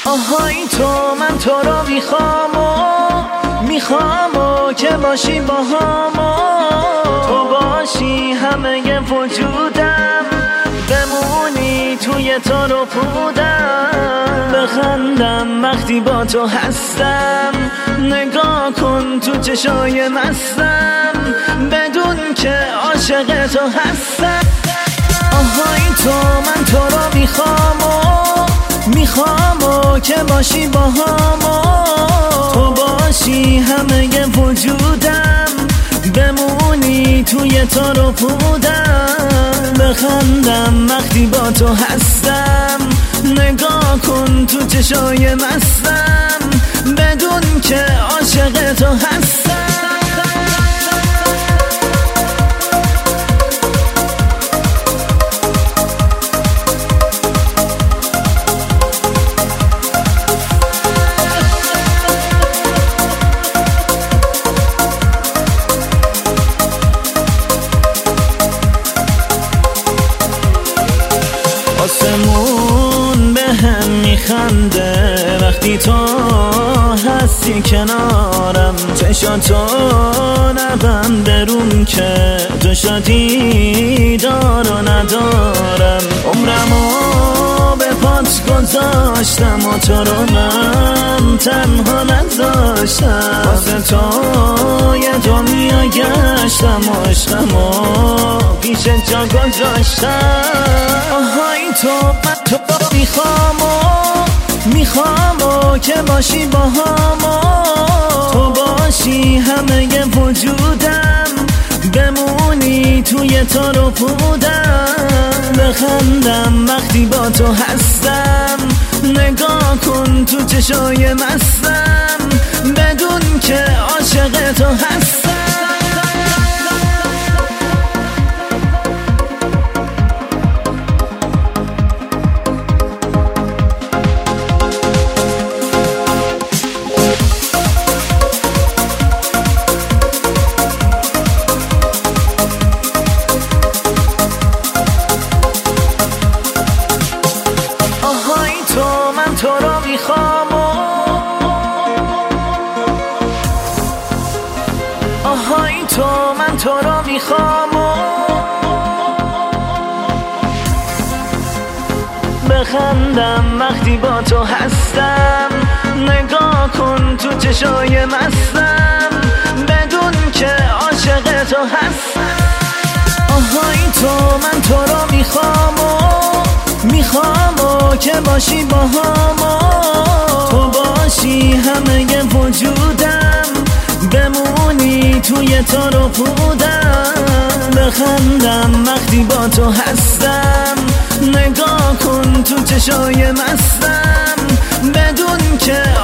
آهای تو، من تو رو میخوام که باشی با تو باشی همه وجودم، بمونی توی تو رو پودم، بخندم وقتی با تو هستم، نگاه کن تو چشای مستم، بدون که عاشق تو هستم. آهای تو، من تو رو میخوام که باشی با تو باشی همه وجودم، بمونی توی تو رو پودم، بخندم وقتی با تو هستم، نگاه کن تو چشای مستم، بدون که عاشق تو هستم. آسمون به هم میخنده وقتی تو هستی کنارم، چشاتو نبند بروم که تو شادی دار و ندارم، عمرمو به پات گذاشتم و تو رو من تنها نذاشتم، واسه تو یه دنیا گشتم و عشقمو پیش جا گذاشتم. آهای تو، من تو میخوام که باشی با تو باشی همه وجودم، بمونی توی تو رو پودم، بخندم وقتی با تو هستم، نگاه کن تو چشای مستم، بدون که عاشق تو هستم. تو رو میخوام، آهای تو، من تو رو میخوام، بخندم وقتی با تو هستم، نگاه کن تو چشای مستم، بدون که عاشق تو هستم. آهای تو، من تو رو میخوام که باشی با تو باشی همه وجودم، بمونی توی تو رو پودم، بخندم وقتی با تو هستم، نگاه کن تو چشای مستم، بدون که